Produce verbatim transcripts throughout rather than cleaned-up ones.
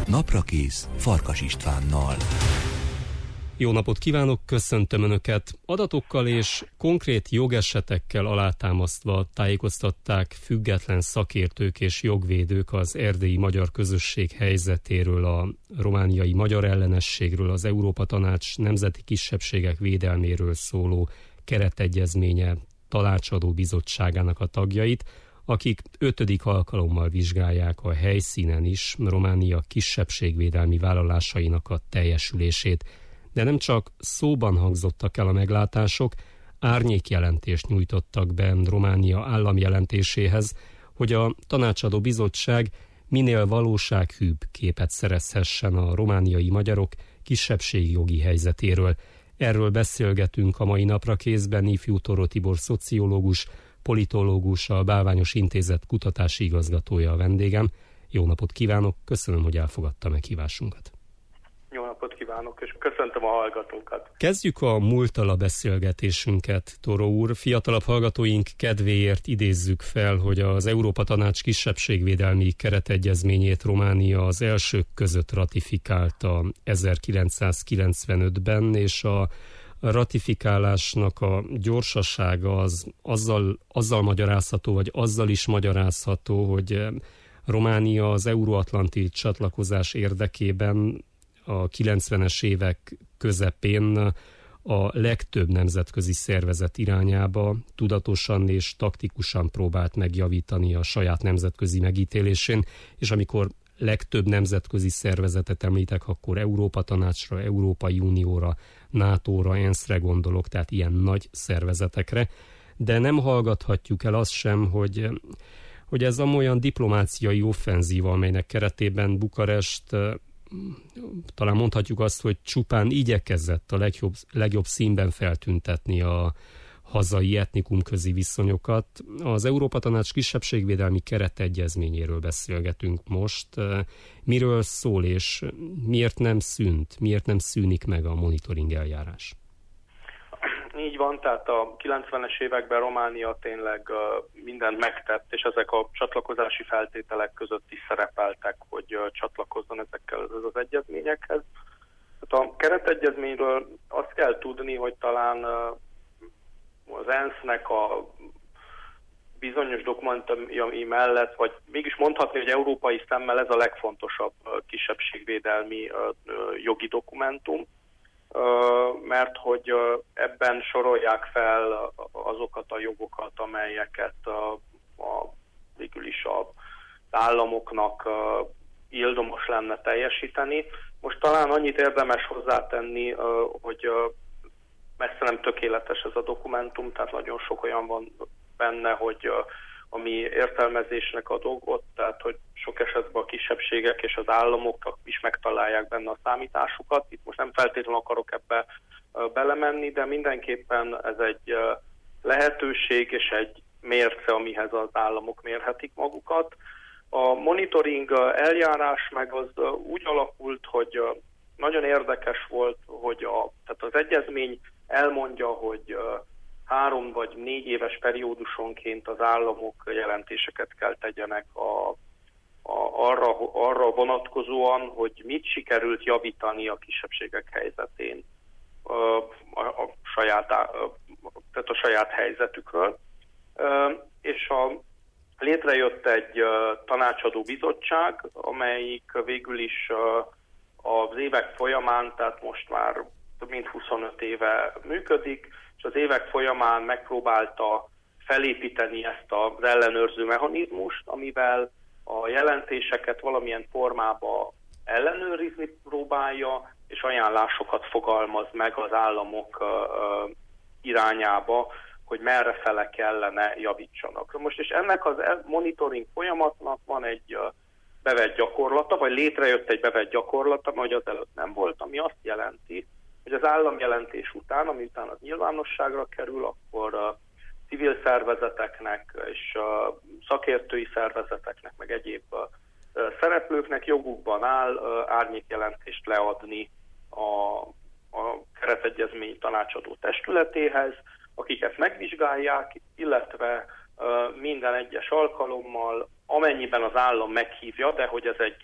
Naprakész Farkas Istvánnal. Jó napot kívánok, köszöntöm Önöket! Adatokkal és konkrét jogesetekkel alátámasztva tájékoztatták független szakértők és jogvédők az erdélyi magyar közösség helyzetéről, a romániai magyar ellenességről, az Európa Tanács nemzeti kisebbségek védelméről szóló keretegyezménye tanácsadó bizottságának a tagjait, akik ötödik alkalommal vizsgálják a helyszínen is Románia kisebbségvédelmi vállalásainak a teljesülését. De nem csak szóban hangzottak el a meglátások, árnyékjelentést nyújtottak be Románia államjelentéséhez, hogy a tanácsadó bizottság minél valósághűbb képet szerezhessen a romániai magyarok kisebbségjogi helyzetéről. Erről beszélgetünk a mai Naprakészben ifjú Toró Tibor szociológus, politológus, a Bálványos Intézet kutatási igazgatója a vendégem. Jó napot kívánok, köszönöm, hogy elfogadta meghívásunkat. Jó napot kívánok, és köszöntöm a hallgatókat. Kezdjük a múlttal a beszélgetésünket, Toró úr. Fiatalabb hallgatóink kedvéért idézzük fel, hogy az Európa Tanács kisebbségvédelmi keretegyezményét Románia az elsők között ratifikálta ezerkilencszázkilencvenötben, és a ratifikálásnak a gyorsasága az azzal, azzal magyarázható, vagy azzal is magyarázható, hogy Románia az euróatlanti csatlakozás érdekében a kilencvenes évek közepén a legtöbb nemzetközi szervezet irányába tudatosan és taktikusan próbált megjavítani a saját nemzetközi megítélésén, és amikor legtöbb nemzetközi szervezetet említek, akkor Európa Tanácsra, Európai Unióra, nátóra, ENSZ-re gondolok, tehát ilyen nagy szervezetekre, de nem hallgathatjuk el azt sem, hogy, hogy ez olyan diplomáciai offenzíva, amelynek keretében Bukarest, talán mondhatjuk azt, hogy csupán igyekezett a legjobb, legjobb színben feltüntetni a hazai etnikumközi viszonyokat. Az Európa Tanács kisebbségvédelmi keretegyezményéről beszélgetünk most. Miről szól, és miért nem szűnt, miért nem szűnik meg a monitoring eljárás? Így van, tehát a kilencvenes években Románia tényleg mindent megtett, és ezek a csatlakozási feltételek között is szerepeltek, hogy csatlakozzon ezekkel az egyezményekhez. Tehát a keretegyezményről azt kell tudni, hogy talán az ENSZ-nek a bizonyos dokumentumai mellett, vagy mégis mondhatni, hogy európai szemmel ez a legfontosabb kisebbségvédelmi jogi dokumentum, mert hogy ebben sorolják fel azokat a jogokat, amelyeket a, a, végül is az államoknak ildomos lenne teljesíteni. Most talán annyit érdemes hozzátenni, hogy messze nem tökéletes ez a dokumentum, tehát nagyon sok olyan van benne, hogy ami értelmezésnek ad okot, tehát hogy sok esetben a kisebbségek és az államok is megtalálják benne a számításukat. Itt most nem feltétlenül akarok ebbe belemenni, de mindenképpen ez egy lehetőség és egy mérce, amihez az államok mérhetik magukat. A monitoring eljárás meg az úgy alakult, hogy nagyon érdekes volt, hogy a, tehát az egyezmény elmondja, hogy három vagy négy éves periódusonként az államok jelentéseket kell tegyenek a, a, arra, arra vonatkozóan, hogy mit sikerült javítani a kisebbségek helyzetén a, a, a, saját, a, tehát a saját helyzetükről. És a, létrejött egy tanácsadó bizottság, amelyik végül is az évek folyamán, tehát most már több mint huszonöt éve működik, és az évek folyamán megpróbálta felépíteni ezt az ellenőrző mechanizmust, amivel a jelentéseket valamilyen formába ellenőrizni próbálja, és ajánlásokat fogalmaz meg az államok irányába, hogy merre fele kellene javítsanak. Most és ennek az monitoring folyamatnak van egy bevett gyakorlata, vagy létrejött egy bevett gyakorlata, vagy az előtt nem volt, ami azt jelenti, hogy az államjelentés után, ami után az nyilvánosságra kerül, akkor a civil szervezeteknek és a szakértői szervezeteknek, meg egyéb szereplőknek jogukban áll árnyékjelentést leadni a, a keretegyezmény tanácsadó testületéhez, akik ezt megvizsgálják, illetve minden egyes alkalommal, amennyiben az állam meghívja, de hogy ez egy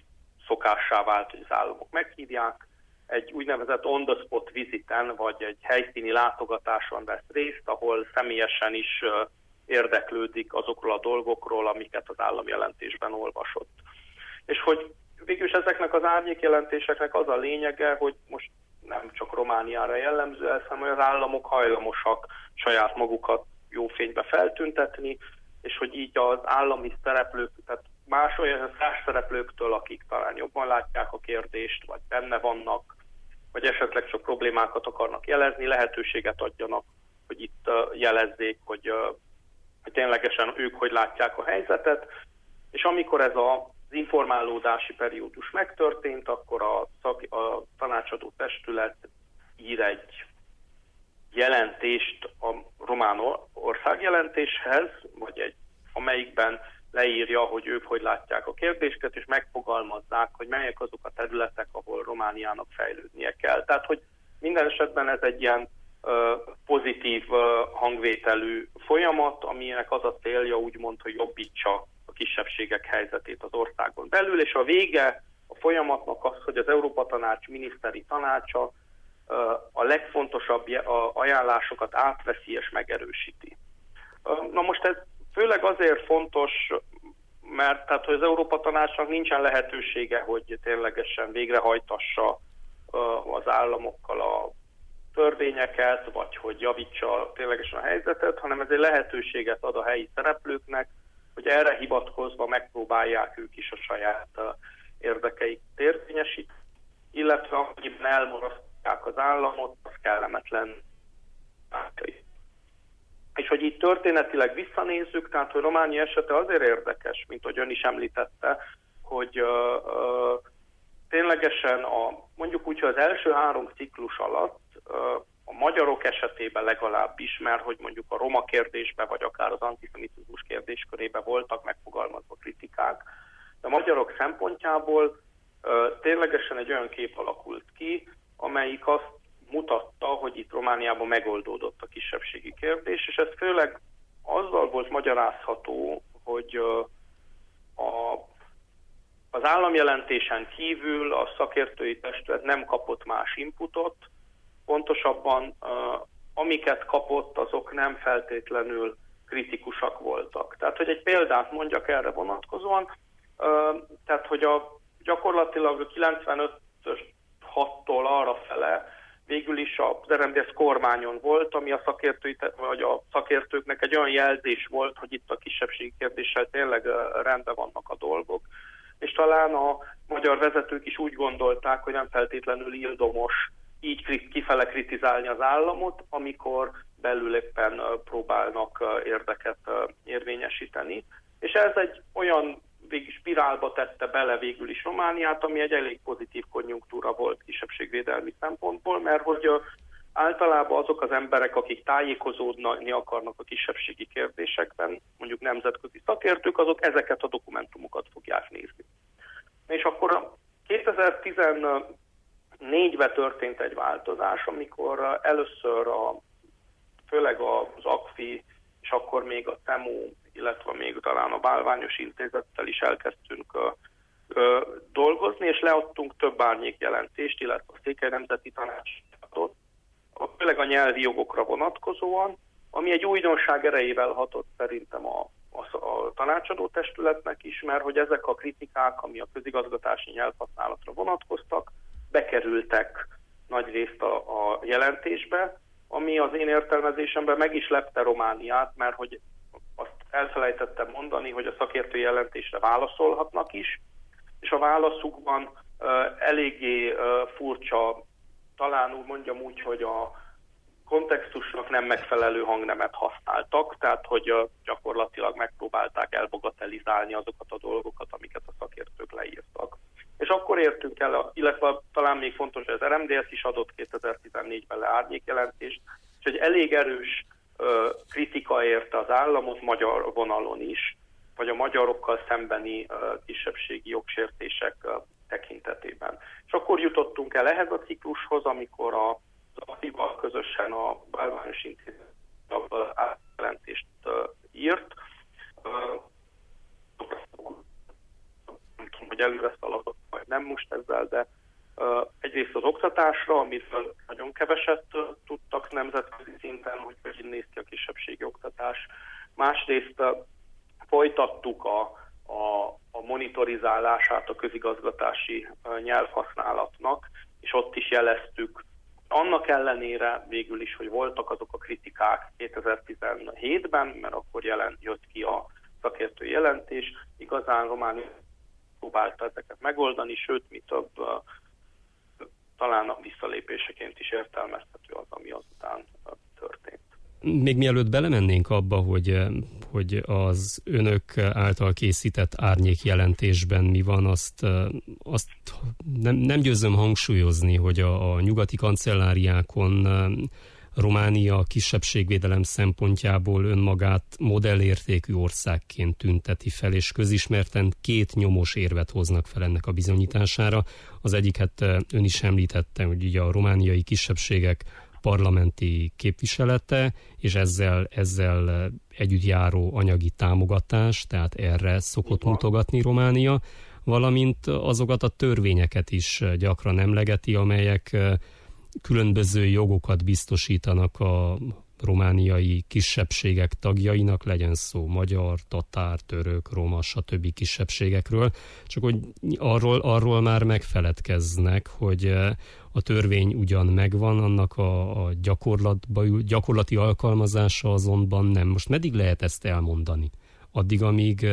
szokássá vált, hogy az államok meghívják, egy úgynevezett on-the-spot viziten, vagy egy helyszíni látogatáson vesz részt, ahol személyesen is érdeklődik azokról a dolgokról, amiket az államjelentésben olvasott. És hogy végülis ezeknek az árnyékjelentéseknek az a lényege, hogy most nem csak Romániára jellemző ez, hanem hogy az államok hajlamosak saját magukat jó fénybe feltüntetni, és hogy így az állami szereplők, tehát más olyan szereplőktől, akik talán jobban látják a kérdést, vagy benne vannak, vagy esetleg csak problémákat akarnak jelezni, lehetőséget adjanak, hogy itt jelezzék, hogy, hogy ténylegesen ők hogy látják a helyzetet, és amikor ez az informálódási periódus megtörtént, akkor a, szak, a tanácsadó testület ír egy jelentést a román országjelentéshez, vagy egy, amelyikben leírja, hogy ők hogy látják a kérdéseket, és megfogalmazzák, hogy melyek azok a területek, ahol Romániának fejlődnie kell. Tehát, hogy minden esetben ez egy ilyen uh, pozitív uh, hangvételű folyamat, aminek az a célja úgymond, hogy jobbítsa a kisebbségek helyzetét az országon belül, és a vége a folyamatnak az, hogy az Európa Tanács miniszteri tanácsa uh, a legfontosabb ajánlásokat átveszi és megerősíti. Uh, na most ez főleg azért fontos, mert tehát, hogy az Európa Tanácsnak nincsen lehetősége, hogy ténylegesen végrehajtassa az államokkal a törvényeket, vagy hogy javítsa ténylegesen a helyzetet, hanem ez egy lehetőséget ad a helyi szereplőknek, hogy erre hivatkozva megpróbálják ők is a saját érdekeiket érvényesíteni, illetve amennyiben elmarasztják az államot, az kellemetlen. És hogy így történetileg visszanézzük, tehát hogy Románia esete azért érdekes, mint hogy ön is említette, hogy uh, uh, ténylegesen a, mondjuk úgy, hogy az első három ciklus alatt uh, a magyarok esetében legalábbis, mert hogy mondjuk a roma kérdésben, vagy akár az antiszemitizmus kérdéskörében voltak megfogalmazva kritikák, de a magyarok szempontjából uh, ténylegesen egy olyan kép alakult ki, amelyik azt mutatta, hogy itt Romániában megoldódott a kisebbségi kérdés, és ez főleg azzal volt magyarázható, hogy a, az államjelentésen kívül a szakértői testület nem kapott más inputot, pontosabban amiket kapott, azok nem feltétlenül kritikusak voltak. Tehát, hogy egy példát mondjak erre vonatkozóan, tehát, hogy a, gyakorlatilag a kilencvenöt hattól arra fele végül is az er em dé es kormányon volt, ami a, szakértői, vagy a szakértőknek egy olyan jelzés volt, hogy itt a kisebbségi kérdéssel tényleg rendben vannak a dolgok. És talán a magyar vezetők is úgy gondolták, hogy nem feltétlenül ildomos így kifele kritizálni az államot, amikor belül éppen próbálnak érdeket érvényesíteni. És ez egy olyan végül spirálba tette bele végül is Romániát, ami egy elég pozitív konjunktúra volt kisebbségvédelmi szempontból, mert hogy általában azok az emberek, akik tájékozódni akarnak a kisebbségi kérdésekben, mondjuk nemzetközi szakértők, azok ezeket a dokumentumokat fogják nézni. És akkor kétezer-tizennégyben történt egy változás, amikor először a, főleg az akfi, és akkor még a TEMO, illetve még talán a Bálványos Intézettel is elkezdtünk ö, ö, dolgozni, és leadtunk több árnyékjelentést, illetve a Székely Nemzeti Tanácsot, főleg a nyelvi jogokra vonatkozóan, ami egy újdonság erejével hatott szerintem a, a, a tanácsadó testületnek is, mert hogy ezek a kritikák, ami a közigazgatási nyelvhasználatra vonatkoztak, bekerültek nagy részt a, a jelentésbe, ami az én értelmezésemben meg is lepte Romániát, mert hogy azt elfelejtettem mondani, hogy a szakértői jelentésre válaszolhatnak is, és a válaszukban uh, eléggé uh, furcsa, talán úgy mondjam úgy, hogy a kontextusnak nem megfelelő hangnemet használtak, tehát hogy uh, gyakorlatilag megpróbálták elbagatelizálni azokat a dolgokat, amiket a szakértők leírtak. És akkor értünk el, illetve talán még fontos, hogy az er em dé es is adott kétezer-tizennégyben le árnyékjelentést, és egy elég erős kritika érte az államot magyar vonalon is, vagy a magyarokkal szembeni kisebbségi jogsértések tekintetében. És akkor jutottunk el ehhez a ciklushoz, amikor az aktíval közösen a Bálványos Intézet átjelentést írt, hogy előre szaladott, majd nem most ezzel, de uh, egyrészt az oktatásra, amiről nagyon keveset uh, tudtak nemzetközi szinten, hogy hogy néz ki a kisebbségi oktatás. Másrészt uh, folytattuk a, a, a monitorizálását a közigazgatási uh, nyelvhasználatnak, és ott is jeleztük, annak ellenére végül is, hogy voltak azok a kritikák kétezer-tizenhétben, mert akkor jelent, jött ki a szakértő jelentés, igazán Románia próbálta ezeket megoldani, sőt, mi több, uh, talán a visszalépéseként is értelmezhető az, ami azután uh, történt. Még mielőtt belemennénk abba, hogy, hogy az önök által készített árnyékjelentésben mi van, azt, azt nem, nem győzöm hangsúlyozni, hogy a, a nyugati kancelláriákon Románia kisebbségvédelem szempontjából önmagát modellértékű országként tünteti fel, és közismerten két nyomos érvet hoznak fel ennek a bizonyítására. Az egyiket ön is említette, hogy ugye a romániai kisebbségek parlamenti képviselete, és ezzel, ezzel együtt járó anyagi támogatás, tehát erre szokott mutogatni Románia, valamint azokat a törvényeket is gyakran emlegeti, amelyek különböző jogokat biztosítanak a romániai kisebbségek tagjainak, legyen szó magyar, tatár, török, roma, stb. Kisebbségekről. Csak hogy arról, arról már megfeledkeznek, hogy a törvény ugyan megvan, annak a, a gyakorlatba, gyakorlati alkalmazása azonban nem. Most meddig lehet ezt elmondani? Addig, amíg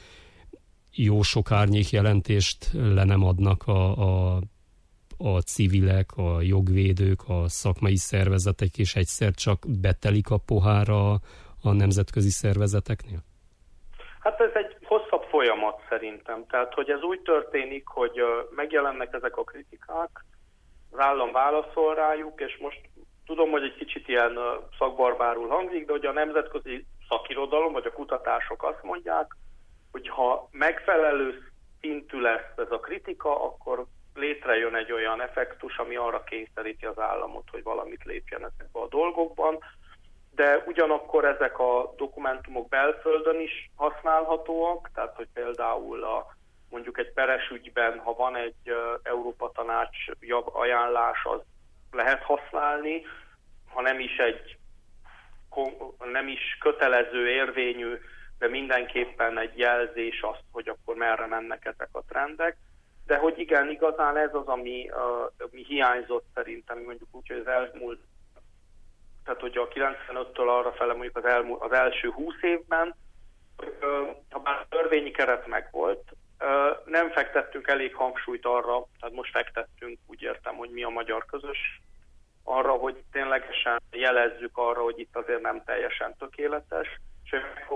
jó sok árnyékjelentést le nem adnak a, a a civilek, a jogvédők, a szakmai szervezetek, és egyszer csak betelik a pohára a nemzetközi szervezeteknél? Hát ez egy hosszabb folyamat szerintem. Tehát, hogy ez úgy történik, hogy megjelennek ezek a kritikák, az állam válaszol rájuk, és most tudom, hogy egy kicsit ilyen szakbarbárul hangzik, de hogy a nemzetközi szakirodalom, vagy a kutatások azt mondják, hogy ha megfelelő szintű lesz ez a kritika, akkor létrejön egy olyan effektus, ami arra kényszeríti az államot, hogy valamit lépjen ezekbe a dolgokban, de ugyanakkor ezek a dokumentumok belföldön is használhatóak, tehát hogy például a, mondjuk egy peres ügyben, ha van egy uh, Európa Tanács ajánlás, az lehet használni, ha nem is egy nem is kötelező, érvényű, de mindenképpen egy jelzés azt, hogy akkor merre mennek ezek a trendek. De hogy igen, igazán ez az, ami, uh, ami hiányzott szerintem, mondjuk úgy, hogy az elmúlt, tehát hogy a kilencvenöttől arra fele mondjuk az, elmúlt, az első húsz évben, uh, ha bár a törvényi keret megvolt, uh, nem fektettünk elég hangsúlyt arra, tehát most fektettünk, úgy értem, hogy mi a magyar közös, arra, hogy ténylegesen jelezzük arra, hogy itt azért nem teljesen tökéletes, és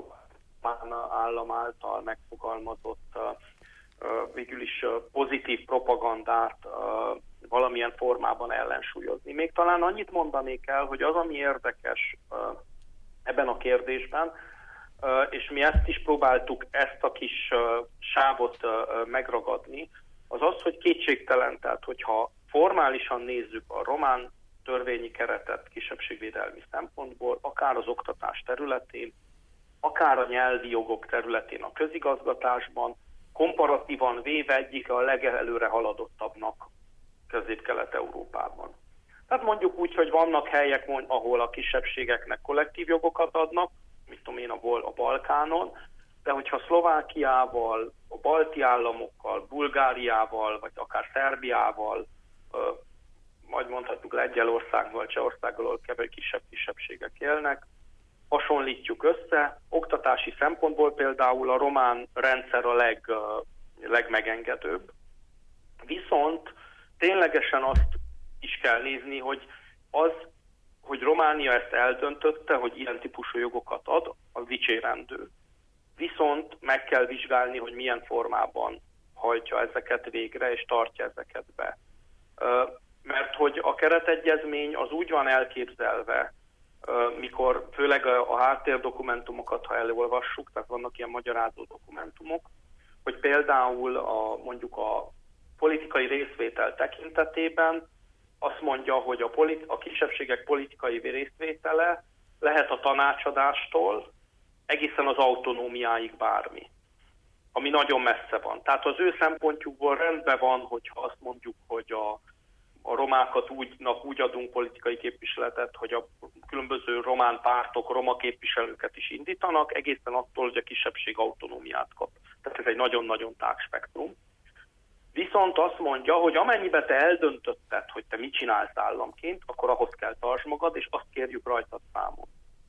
állam által megfogalmazott uh, végül is pozitív propagandát valamilyen formában ellensúlyozni. Még talán annyit mondanék el, hogy az, ami érdekes ebben a kérdésben, és mi ezt is próbáltuk, ezt a kis sávot megragadni, az az, hogy kétségtelen, tehát hogyha formálisan nézzük a román törvényi keretet kisebbségvédelmi szempontból, akár az oktatás területén, akár a nyelvi jogok területén a közigazgatásban, komparatívan véve egyik a legelőre haladottabbnak Közép-Kelet-Európában. Tehát mondjuk úgy, hogy vannak helyek, ahol a kisebbségeknek kollektív jogokat adnak, mit tudom én, a Balkánon, de hogyha Szlovákiával, a balti államokkal, Bulgáriával, vagy akár Szerbiával, majd mondhatjuk Lengyelországgal, Csehországgal, ahol kevés kisebb kisebbségek élnek, hasonlítjuk össze. Oktatási szempontból például a román rendszer a leg, legmegengedőbb. Viszont ténylegesen azt is kell nézni, hogy az, hogy Románia ezt eldöntötte, hogy ilyen típusú jogokat ad, az dicsérendő. Viszont meg kell vizsgálni, hogy milyen formában hajtja ezeket végre, és tartja ezeket be. Mert hogy a keretegyezmény az úgy van elképzelve, mikor főleg a háttérdokumentumokat, ha elolvassuk, tehát vannak ilyen magyarázó dokumentumok, hogy például a, mondjuk a politikai részvétel tekintetében azt mondja, hogy a, politi- a kisebbségek politikai részvétele lehet a tanácsadástól egészen az autonómiáig bármi. ami nagyon messze van. Tehát az ő szempontjukból rendben van, hogyha azt mondjuk, hogy a, a romákat úgynak úgy adunk politikai képviseletet, hogy a különböző román pártok roma képviselőket is indítanak, egészen attól, hogy a kisebbség autonómiát kap. Tehát ez egy nagyon-nagyon tág spektrum. Viszont azt mondja, hogy amennyiben te eldöntötted, hogy te mit csinálsz államként, akkor ahhoz kell tartsd magad, és azt kérjük rajtad számon.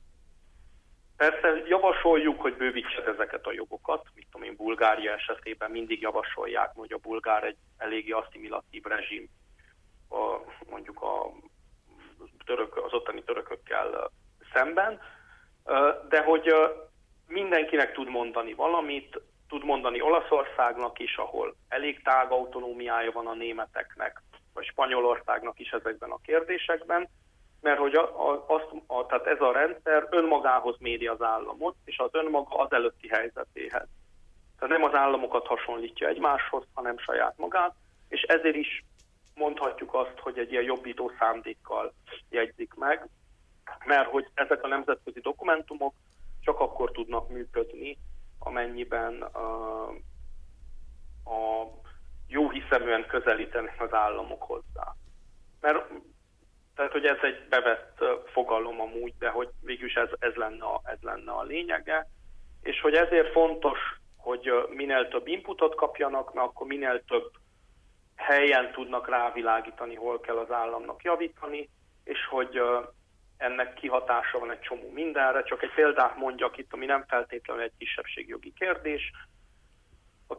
Persze javasoljuk, hogy bővítsed ezeket a jogokat. Mit tudom én, Bulgária esetében mindig javasolják, hogy a bulgár egy eléggé asszimilatív rezsim, a, mondjuk a török, az ottani törökökkel szemben, de hogy mindenkinek tud mondani valamit, tud mondani Olaszországnak is, ahol elég tág autonómiája van a németeknek, vagy Spanyolországnak is ezekben a kérdésekben, mert hogy a, a, azt, a, tehát ez a rendszer önmagához méri az államot, és az önmaga az előtti helyzetéhez. Tehát nem az államokat hasonlítja egymáshoz, hanem saját magát, és ezért is mondhatjuk azt, hogy egy ilyen jobbító szándékkal jegyzik meg, mert hogy ezek a nemzetközi dokumentumok csak akkor tudnak működni, amennyiben a, a jó hiszeműen közelítenek az államok hozzá. Mert tehát, hogy ez egy bevett fogalom amúgy, de hogy végülis ez, ez, lenne a, ez lenne a lényege, és hogy ezért fontos, hogy minél több inputot kapjanak, mert akkor minél több helyen tudnak rávilágítani, hol kell az államnak javítani, és hogy ennek kihatása van egy csomó mindenre. Csak egy példát mondjak itt, ami nem feltétlenül egy kisebbségjogi kérdés. A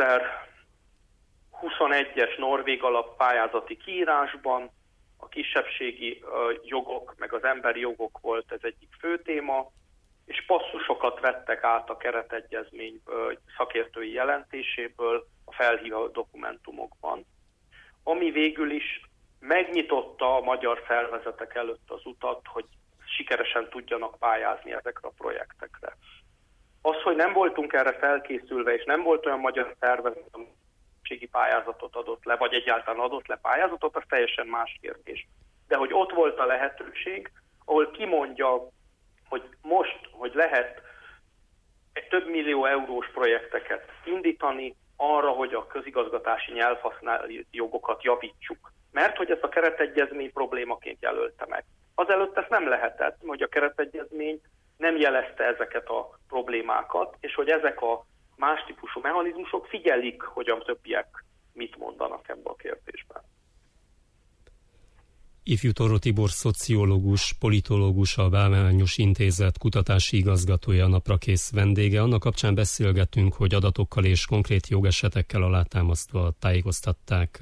kétezer-huszonegyes Norvég alap pályázati kiírásban a kisebbségi jogok, meg az emberi jogok volt ez egyik fő téma, és passzusokat vettek át a keretegyezmény szakértői jelentéséből a felhívó dokumentumokban, ami végül is megnyitotta a magyar szervezetek előtt az utat, hogy sikeresen tudjanak pályázni ezekre a projektekre. Az, hogy nem voltunk erre felkészülve, és nem volt olyan magyar szervezet, ami pályázatot adott le, vagy egyáltalán adott le pályázatot, az teljesen más kérdés. De hogy ott volt a lehetőség, ahol kimondja, hogy most, hogy lehet egy több millió eurós projekteket indítani arra, hogy a közigazgatási nyelvhasználati jogokat javítsuk. Mert hogy ezt a keretegyezmény problémaként jelölte meg. Azelőtt ezt nem lehetett, hogy a keretegyezmény nem jelezte ezeket a problémákat, és hogy ezek a más típusú mechanizmusok figyelik, hogy a többiek mit mondanak ebben a kérdésben. Ifjú Torró Tibor szociológus, politológus, a Bálványos Intézet kutatási igazgatója, a Naprakész vendége. Annak kapcsán beszélgetünk, hogy adatokkal és konkrét jogesetekkel alátámasztva tájékoztatták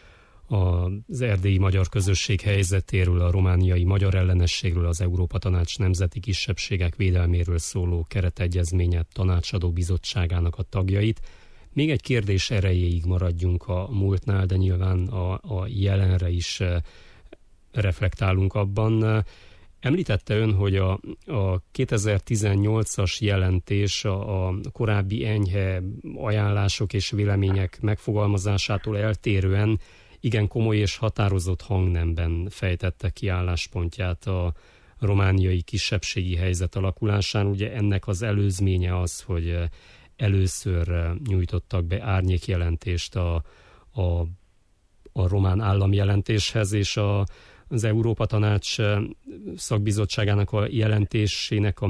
az erdélyi magyar közösség helyzetéről, a romániai magyar ellenességről, az Európa Tanács nemzeti kisebbségek védelméről szóló keretegyezménye tanácsadó bizottságának a tagjait. Még egy kérdés erejéig maradjunk a múltnál, de nyilván a, a jelenre is reflektálunk abban. Említette ön, hogy a, a kétezer-tizennyolcas jelentés a, a korábbi enyhe ajánlások és vélemények megfogalmazásától eltérően igen komoly és határozott hangnemben fejtette ki álláspontját a romániai kisebbségi helyzet alakulásán. Ugye ennek az előzménye az, hogy először nyújtottak be árnyékjelentést a, a, a román államjelentéshez, és a, az Európa Tanács szakbizottságának a jelentésének a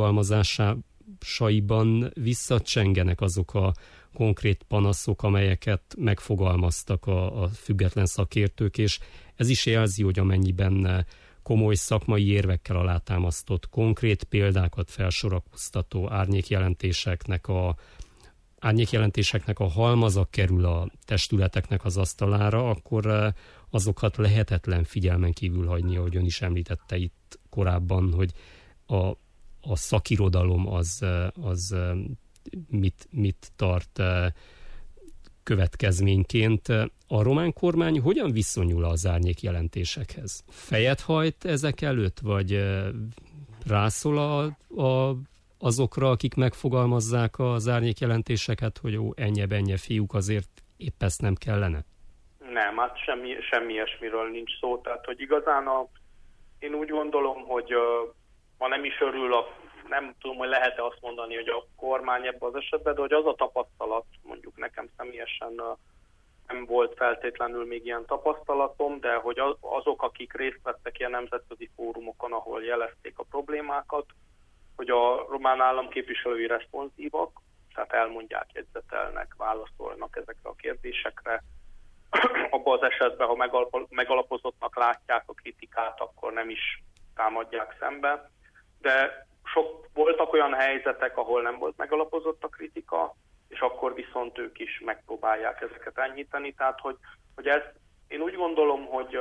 megfogalmazásaiban visszacsengenek azok a konkrét panaszok, amelyeket megfogalmaztak a, a független szakértők, és ez is jelzi, hogy amennyiben komoly szakmai érvekkel alátámasztott, konkrét példákat felsorakoztató árnyékjelentéseknek a, árnyékjelentéseknek a halmaza kerül a testületeknek az asztalára, akkor azokat lehetetlen figyelmen kívül hagyni, ahogy ön is említette itt korábban, hogy a, a szakirodalom az, az mit, mit tart következményként. A román kormány hogyan viszonyul az árnyékjelentésekhez? Fejet hajt ezek előtt, vagy rászól a, a, azokra, akik megfogalmazzák az árnyékjelentéseket, hogy jó, ennyi-ennyi fiúk, azért épp ezt nem kellene? Nem, hát semmi, semmi ilyesmiről nincs szó. Tehát, hogy igazán a, én úgy gondolom, hogy uh, ma nem is örül a nem tudom, hogy lehet-e azt mondani, hogy a kormány ebben az esetben, de hogy az a tapasztalat, mondjuk nekem személyesen nem volt feltétlenül még ilyen tapasztalatom, de hogy azok, akik részt vettek ilyen nemzetközi fórumokon, ahol jelezték a problémákat, hogy a román államképviselői responsívak, tehát elmondják, jegyzetelnek, válaszolnak ezekre a kérdésekre. Abban az esetben, ha megalapozottnak látják a kritikát, akkor nem is támadják szembe. De sok, voltak olyan helyzetek, ahol nem volt megalapozott a kritika, és akkor viszont ők is megpróbálják ezeket enyhíteni. Tehát, hogy, hogy ez, én úgy gondolom, hogy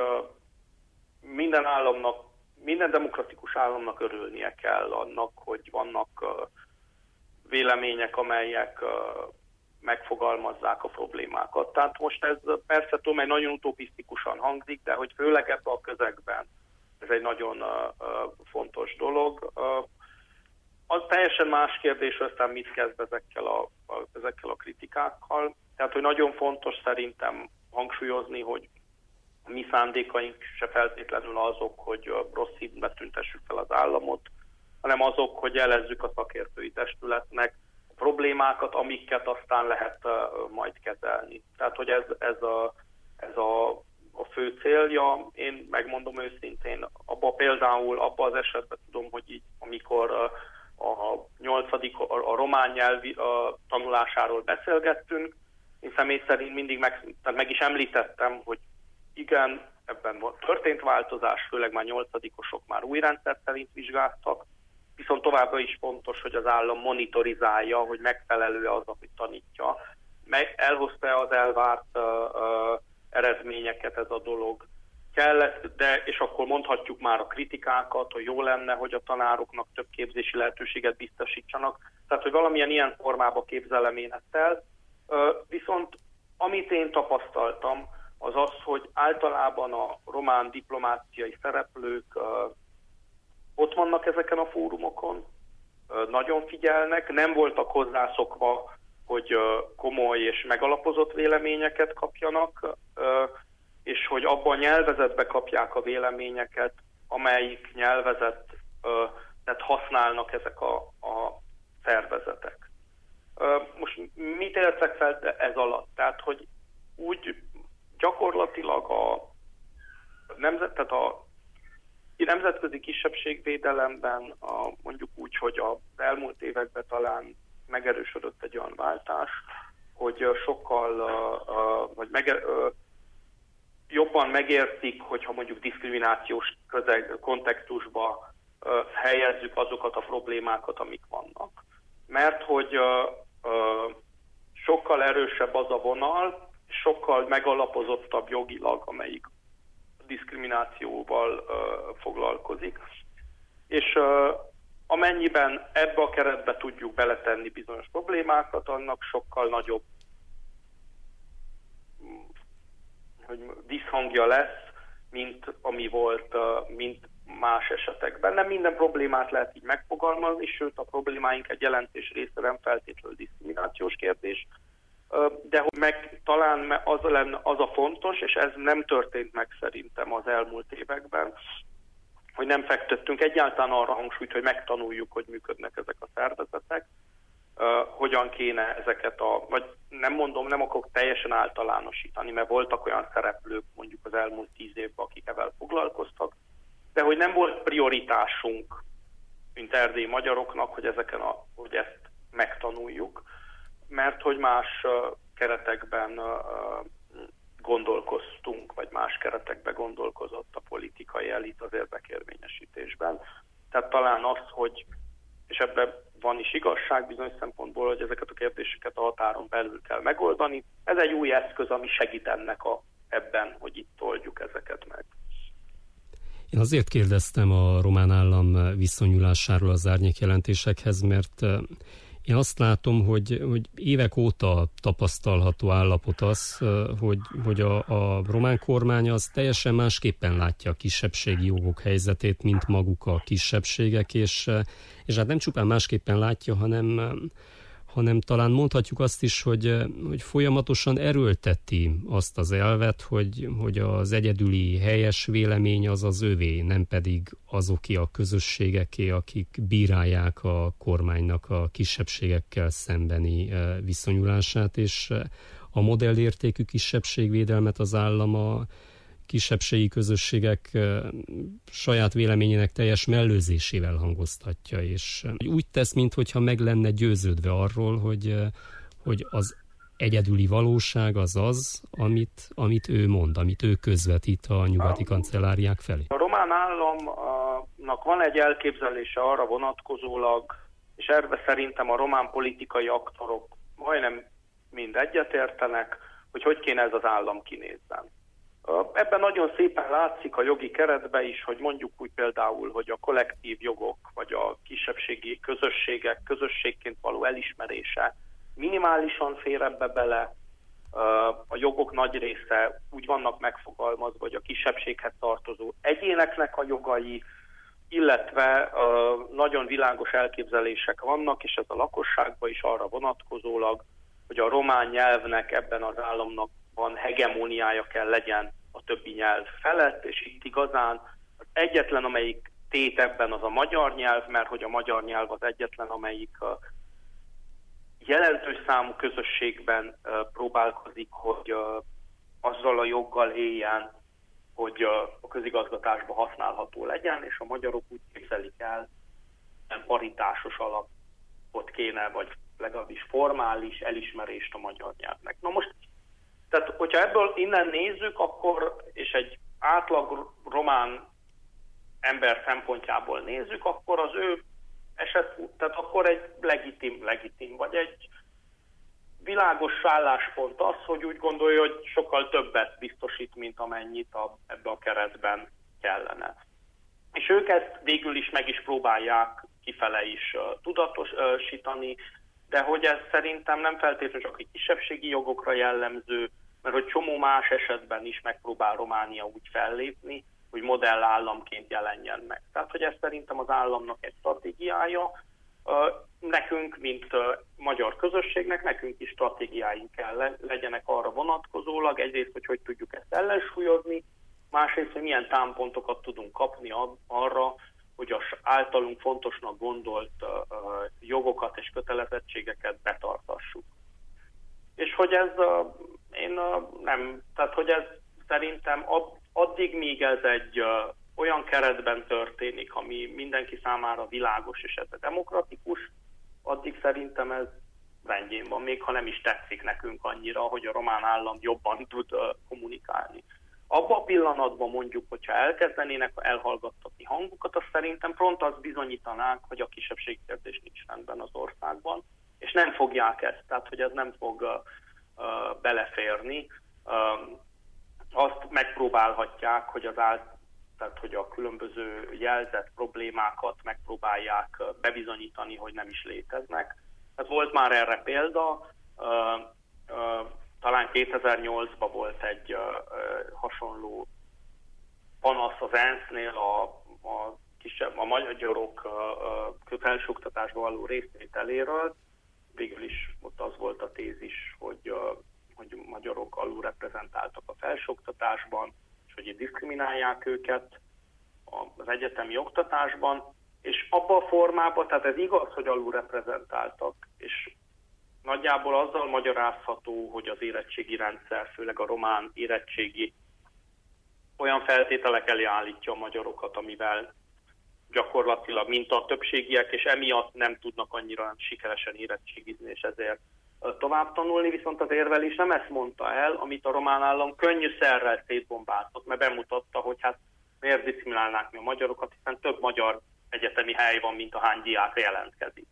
minden államnak, minden demokratikus államnak örülnie kell annak, hogy vannak vélemények, amelyek megfogalmazzák a problémákat. Tehát most ez persze tudom, egy nagyon utopisztikusan hangzik, de hogy főleg ebben a közegben ez egy nagyon uh, fontos dolog. Uh, az teljesen más kérdés, aztán mit kezd ezekkel a, a, ezekkel a kritikákkal. Tehát, hogy nagyon fontos szerintem hangsúlyozni, hogy a mi szándékaink se feltétlenül azok, hogy rossz színbe tüntessük fel az államot, hanem azok, hogy jelezzük a szakértői testületnek a problémákat, amiket aztán lehet uh, majd kezelni. Tehát, hogy ez, ez, a, ez a, a fő célja. Én megmondom őszintén, abba például abban az esetben tudom, hogy így, amikor uh, a nyolcadik, a, a román nyelv uh, tanulásáról beszélgettünk, én személy szerint mindig meg, tehát meg is említettem, hogy igen, ebben történt változás, főleg már nyolcadikosok már új rendszer szerint vizsgáztak, viszont továbbra is fontos, hogy az állam monitorizálja, hogy megfelelő az, amit tanítja. Meg elhozta az elvárt uh, uh, eredményeket ez a dolog. Kellett, de, és akkor mondhatjuk már a kritikákat, hogy jó lenne, hogy a tanároknak több képzési lehetőséget biztosítsanak. Tehát, hogy valamilyen ilyen formába képzelem én ezt el. Uh, viszont amit én tapasztaltam, az az, hogy általában a román diplomáciai szereplők uh, ott vannak ezeken a fórumokon, uh, nagyon figyelnek, nem voltak hozzászokva, hogy uh, komoly és megalapozott véleményeket kapjanak, uh, és hogy abban a nyelvezetbe kapják a véleményeket, amelyik nyelvezet uh, tehát használnak ezek a, a szervezetek. Uh, most mit értek fel ez alatt? Tehát, hogy úgy gyakorlatilag a nemzet, tehát a nemzetközi kisebbségvédelemben a, mondjuk úgy, hogy az elmúlt években talán megerősödött egy olyan váltás, hogy sokkal uh, vagy mege, uh, jobban megértik, hogyha mondjuk diszkriminációs közeg, kontextusba uh, helyezzük azokat a problémákat, amik vannak. Mert hogy uh, uh, sokkal erősebb az a vonal, sokkal megalapozottabb jogilag, amelyik diszkriminációval uh, foglalkozik. És uh, amennyiben ebbe a keretbe tudjuk beletenni bizonyos problémákat, annak sokkal nagyobb hogy visszhangja lesz, mint ami volt, uh, mint más esetekben. Nem minden problémát lehet így megfogalmazni, sőt a problémáink egy jelentős része nem feltétlenül diszkriminációs kérdés, de hogy meg talán az, lenne, az a fontos, és ez nem történt meg szerintem az elmúlt években, hogy nem fektettünk egyáltalán arra hangsúlyt, hogy megtanuljuk, hogy működnek ezek a szervezetek, uh, hogyan kéne ezeket a, vagy nem mondom, nem akarok teljesen általánosítani, mert voltak olyan szereplők mondjuk az elmúlt tíz évben, akik ezzel foglalkoztak, de hogy nem volt prioritásunk, mint erdélyi magyaroknak, hogy, ezeken a, hogy ezt megtanuljuk, mert hogy más uh, keretekben uh, gondolkoztunk, vagy más keretekben gondolkozott a politikai elit az érdekérvényesítésben. Tehát talán az, hogy, és ebben van is igazság bizonyos szempontból, hogy ezeket a kérdéseket a határon belül kell megoldani. Ez egy új eszköz, ami segít ennek a, ebben, hogy itt oldjuk ezeket meg. Én azért kérdeztem a román állam viszonyulásáról az árnyékjelentésekhez, mert én azt látom, hogy, hogy évek óta tapasztalható állapot az, hogy, hogy a, a román kormány az teljesen másképpen látja a kisebbségi jogok helyzetét, mint maguk a kisebbségek, és, és hát nem csupán másképpen látja, hanem, hanem talán mondhatjuk azt is, hogy, hogy folyamatosan erőlteti azt az elvet, hogy, hogy az egyedüli helyes vélemény az az övé, nem pedig azoké a közösségeké, akik bírálják a kormánynak a kisebbségekkel szembeni viszonyulását, és a modellértékű kisebbségvédelmet az állam a kisebbségi közösségek saját véleményének teljes mellőzésével hangoztatja, és úgy tesz, mintha meg lenne győződve arról, hogy, hogy az egyedüli valóság az az, amit, amit ő mond, amit ő közvetít a nyugati kancelláriák felé. A román államnak van egy elképzelése arra vonatkozólag, és erre szerintem a román politikai aktorok majdnem mind egyetértenek, hogy hogy kéne ez az állam kinézzen. Ebben nagyon szépen látszik a jogi keretben is, hogy mondjuk úgy például, hogy a kollektív jogok, vagy a kisebbségi közösségek közösségként való elismerése minimálisan fér ebbe bele, a jogok nagy része úgy vannak megfogalmazva, hogy a kisebbséghez tartozó egyéneknek a jogai, illetve nagyon világos elképzelések vannak, és ez a lakosságban is arra vonatkozólag, hogy a román nyelvnek ebben az államnak van hegemóniája kell legyen a többi nyelv felett, és itt igazán az egyetlen, amelyik tét ebben az a magyar nyelv, mert hogy a magyar nyelv az egyetlen, amelyik a jelentős számú közösségben próbálkozik, hogy azzal a joggal éljen, hogy a közigazgatásban használható legyen, és a magyarok úgy képzelik el, hogy paritásos alapot kéne, vagy legalábbis formális elismerést a magyar nyelvnek. Na most, tehát hogyha ebből innen nézzük, akkor, és egy átlag román ember szempontjából nézzük, akkor az ő eset, tehát akkor egy legitim, legitim, vagy egy világos álláspont az, hogy úgy gondolja, hogy sokkal többet biztosít, mint amennyit a, ebbe a keretben kellene. És ők ezt végül is meg is próbálják kifele is uh, tudatosítani, de hogy ez szerintem nem feltétlenül csak a kisebbségi jogokra jellemző, mert hogy csomó más esetben is megpróbál Románia úgy fellépni, hogy modellállamként jelenjen meg. Tehát, hogy ez szerintem az államnak egy stratégiája. Nekünk, mint magyar közösségnek, nekünk is stratégiáink kell legyenek arra vonatkozólag. Egyrészt, hogy hogy tudjuk ezt ellensúlyozni, másrészt, hogy milyen támpontokat tudunk kapni arra, hogy az általunk fontosnak gondolt jogokat és kötelezettségeket betartassuk. És hogy ez én nem, tehát hogy ez szerintem addig, míg ez egy olyan keretben történik, ami mindenki számára világos és ez demokratikus, addig szerintem ez rendjén van, még ha nem is tetszik nekünk annyira, hogy a román állam jobban tud kommunikálni. Abban a pillanatban mondjuk, hogyha elkezdenének elhallgattatni hangukat, azt szerintem pont azt bizonyítanák, hogy a kisebbségkérdés nincs rendben az országban, és nem fogják ezt, tehát hogy ez nem fog uh, uh, beleférni. Uh, azt megpróbálhatják, hogy az áll, tehát hogy a különböző jelzett problémákat megpróbálják bebizonyítani, hogy nem is léteznek. Ez volt már erre példa, uh, uh, talán kétezer-nyolcban volt egy uh, uh, hasonló panasz az é en es zé-nél a, a, kisebb, a magyarok uh, uh, felsőoktatásban való részvételéről. Végül is ott az volt a tézis, hogy, uh, hogy magyarok alulreprezentáltak a felsőoktatásban, és hogy diszkriminálják őket az egyetemi oktatásban, és abban a formában, tehát ez igaz, hogy alulreprezentáltak, és nagyjából azzal magyarázható, hogy az érettségi rendszer, főleg a román érettségi olyan feltételek elé állítja a magyarokat, amivel gyakorlatilag mint a többségiek, és emiatt nem tudnak annyira sikeresen érettségizni, és ezért tovább tanulni, viszont az érvelés nem ezt mondta el, amit a román állam könnyűszerrel szétbombázott, mert bemutatta, hogy hát miért diszkriminálnák mi a magyarokat, hiszen több magyar egyetemi hely van, mint ahány diák jelentkezik.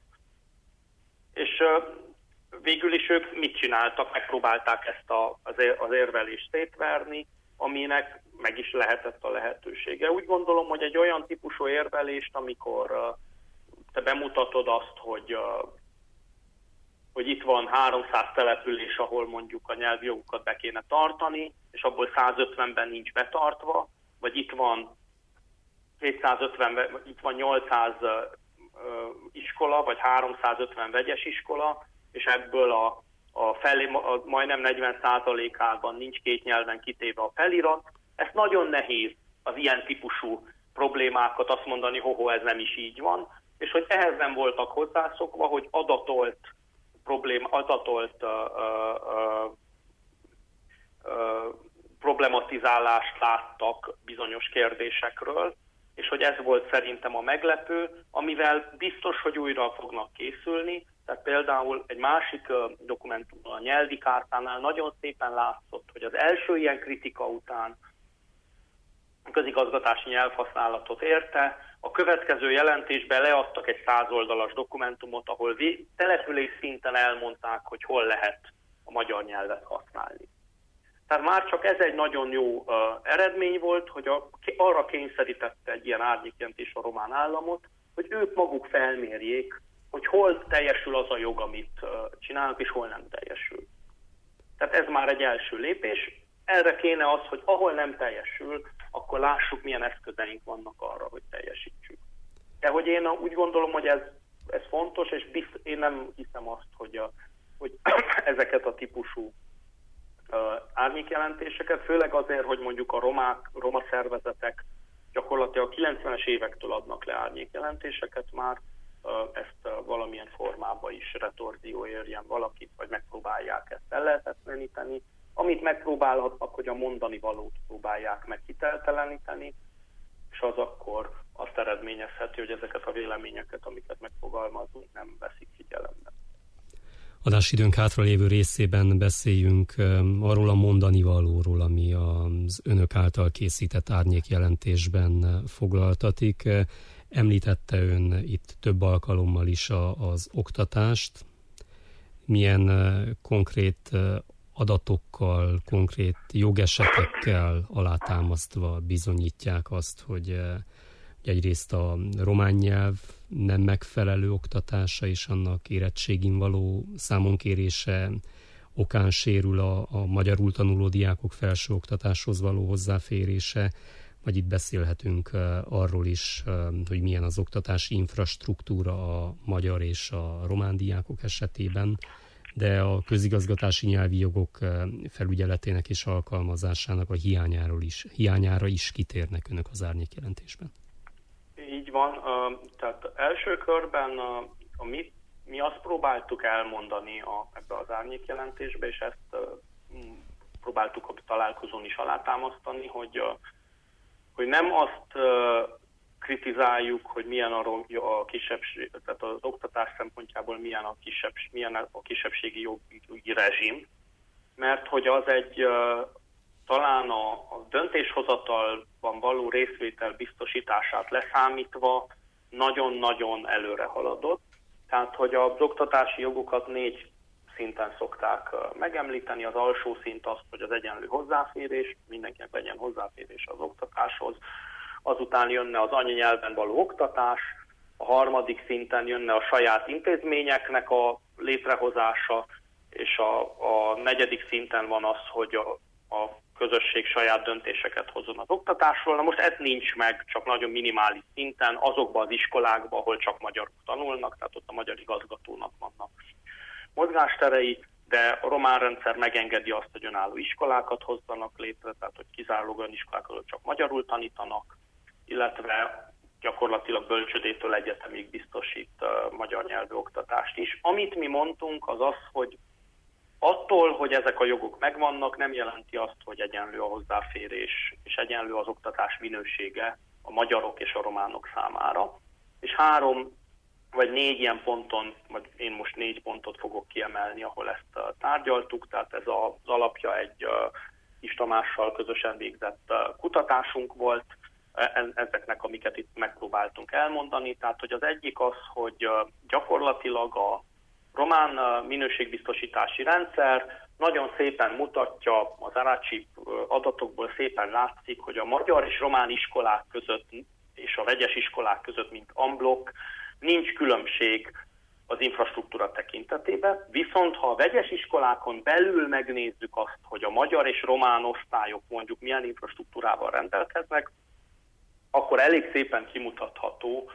És végül is ők mit csináltak? Megpróbálták ezt a, az érvelést szétverni, aminek meg is lehetett a lehetősége. Úgy gondolom, hogy egy olyan típusú érvelést, amikor uh, te bemutatod azt, hogy, uh, hogy itt van háromszáz település, ahol mondjuk a nyelvi jogokat be kéne tartani, és abból százötvenben nincs betartva, vagy itt van kétszázötven, itt van nyolcszáz uh, iskola, vagy háromszázötven vegyes iskola, és ebből a, a, felé, a majdnem negyven százalékában nincs két nyelven kitéve a felirat. Ez nagyon nehéz az ilyen típusú problémákat azt mondani, hoho, ez nem is így van, és hogy ehhez nem voltak hozzászokva, hogy adatolt probléma, adatolt uh, uh, uh, problematizálást láttak bizonyos kérdésekről, és hogy ez volt szerintem a meglepő, amivel biztos, hogy újra fognak készülni. Tehát például egy másik uh, dokumentumban, a nyelvi kártánál nagyon szépen látszott, hogy az első ilyen kritika után közigazgatási nyelvhasználatot érte, a következő jelentésben leadtak egy százoldalas dokumentumot, ahol település szinten elmondták, hogy hol lehet a magyar nyelvet használni. Tehát már csak ez egy nagyon jó uh, eredmény volt, hogy a, arra kényszerítette egy ilyen árnyékjelentés a román államot, hogy ők maguk felmérjék, hogy hol teljesül az a jog, amit uh, csinálnak, és hol nem teljesül. Tehát ez már egy első lépés. Erre kéne az, hogy ahol nem teljesül, akkor lássuk, milyen eszközeink vannak arra, hogy teljesítsük. De hogy én úgy gondolom, hogy ez, ez fontos, és bizt, én nem hiszem azt, hogy, a, hogy ezeket a típusú uh, árnyékjelentéseket, főleg azért, hogy mondjuk a romák, roma szervezetek gyakorlatilag a kilencvenes évektől adnak le árnyékjelentéseket már, uh, ezt uh, valamilyen formában is retorzió érjen valakit, vagy megpróbálják ezt ellehetetleníteni. Amit megpróbálhatnak, hogy a mondani valót próbálják meg hitelteleníteni, és az akkor azt eredményezheti, hogy ezeket a véleményeket, amiket megfogalmazunk, nem veszik figyelembe. Adásidőnk hátralévő részében beszéljünk arról a mondani valóról, ami az önök által készített árnyékjelentésben foglaltatik. Említette ön itt több alkalommal is az oktatást. Milyen konkrét adatokkal, konkrét jogesetekkel alátámasztva bizonyítják azt, hogy egyrészt a román nyelv nem megfelelő oktatása és annak érettségin való számonkérése okán sérül a, a magyarul tanuló diákok felsőoktatáshoz való hozzáférése, vagy itt beszélhetünk arról is, hogy milyen az oktatási infrastruktúra a magyar és a román diákok esetében, de a közigazgatási nyelvi jogok felügyeletének és alkalmazásának a hiányáról is, hiányára is kitérnek önök az árnyékjelentésben. Így van. Tehát első körben a mi, mi azt próbáltuk elmondani a, ebbe az árnyékjelentésbe, és ezt próbáltuk a találkozón is alátámasztani, hogy, hogy nem azt kritizáljuk, hogy milyen a, a kisebbség, tehát az oktatás szempontjából milyen a, kisebbs, milyen a kisebbségi jogi rezsim, mert hogy az egy talán a, a döntéshozatalban való részvétel biztosítását leszámítva nagyon-nagyon előre haladott. Tehát, hogy az oktatási jogokat négy szinten szokták megemlíteni. Az alsó szint az, hogy az egyenlő hozzáférés, mindenkinek legyen hozzáférés az oktatáshoz. Azután jönne az anyanyelven való oktatás, a harmadik szinten jönne a saját intézményeknek a létrehozása, és a, a negyedik szinten van az, hogy a, a közösség saját döntéseket hozzon az oktatásról. Na most ez nincs meg, csak nagyon minimális szinten, azokban az iskolákban, ahol csak magyarok tanulnak, tehát ott a magyar igazgatónak vannak mozgásterei, de a román rendszer megengedi azt, hogy önálló iskolákat hozzanak létre, tehát hogy kizárólag olyan iskolák, ahol csak magyarul tanítanak, illetve gyakorlatilag bölcsődétől egyetemig biztosít uh, magyar nyelvű oktatást is. Amit mi mondtunk, az az, hogy attól, hogy ezek a jogok megvannak, nem jelenti azt, hogy egyenlő a hozzáférés és egyenlő az oktatás minősége a magyarok és a románok számára. És három vagy négy ilyen ponton, vagy én most négy pontot fogok kiemelni, ahol ezt uh, tárgyaltuk, tehát ez az alapja egy uh, Kis Tamással közösen végzett uh, kutatásunk volt, ezeknek, amiket itt megpróbáltunk elmondani. Tehát, hogy az egyik az, hogy gyakorlatilag a román minőségbiztosítási rendszer nagyon szépen mutatja, az Arácsi adatokból szépen látszik, hogy a magyar és román iskolák között és a vegyes iskolák között, mint amblok, nincs különbség az infrastruktúra tekintetében. Viszont ha a vegyes iskolákon belül megnézzük azt, hogy a magyar és román osztályok mondjuk milyen infrastruktúrával rendelkeznek, akkor elég szépen kimutatható,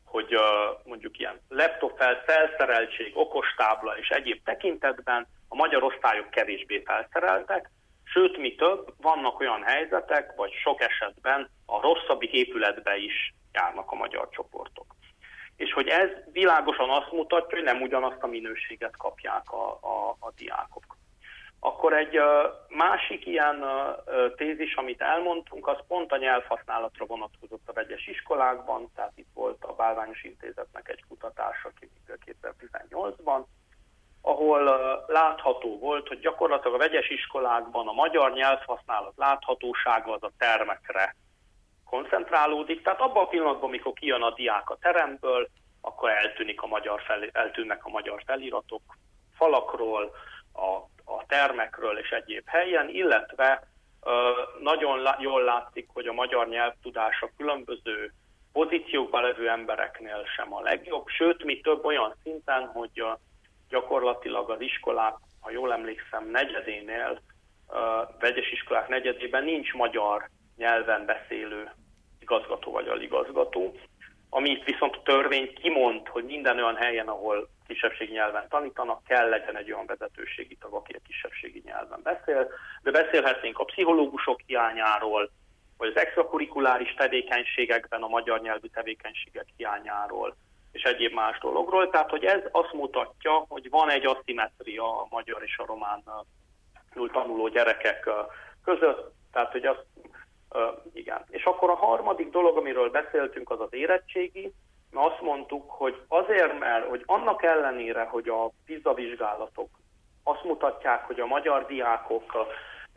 hogy mondjuk ilyen laptop felszereltség, okostábla és egyéb tekintetben a magyar osztályok kevésbé felszereltek, sőt, mi több, vannak olyan helyzetek, vagy sok esetben a rosszabbik épületbe is járnak a magyar csoportok. És hogy ez világosan azt mutatja, hogy nem ugyanazt a minőséget kapják a, a, a diákok. Akkor egy másik ilyen tézis, amit elmondtunk, az pont a nyelvhasználatra vonatkozott a vegyes iskolákban, tehát itt volt a Bálványos Intézetnek egy kutatása kétezer-tizennyolcban, ahol látható volt, hogy gyakorlatilag a vegyes iskolákban a magyar nyelvhasználat láthatósága az a termekre koncentrálódik, tehát abban a pillanatban, amikor kijön a diák a teremből, akkor eltűnik a magyar fel, eltűnnek a magyar feliratok falakról, a, a termekről és egyéb helyen, illetve uh, nagyon lá, jól látszik, hogy a magyar nyelvtudása különböző pozíciókban levő embereknél sem a legjobb, sőt, mi több olyan szinten, hogy uh, gyakorlatilag az iskolák, ha jól emlékszem, negyedénél, uh, vegyes iskolák negyedében nincs magyar nyelven beszélő igazgató vagy aligazgató, amit viszont a törvény kimond, hogy minden olyan helyen, ahol kisebbségi nyelven tanítanak, kell legyen egy olyan vezetőségi tag, aki a kisebbségi nyelven beszél, de beszélhetnénk a pszichológusok hiányáról, vagy az extrakurikuláris tevékenységekben a magyar nyelvű tevékenységek hiányáról, és egyéb más dologról. Tehát, hogy ez azt mutatja, hogy van egy aszimmetria a magyar és a románul tanuló gyerekek között, tehát, hogy azt Uh, igen. És akkor a harmadik dolog, amiről beszéltünk, az az érettségi. Mi azt mondtuk, hogy azért, mert hogy annak ellenére, hogy a PISA vizsgálatok azt mutatják, hogy a magyar diákok uh,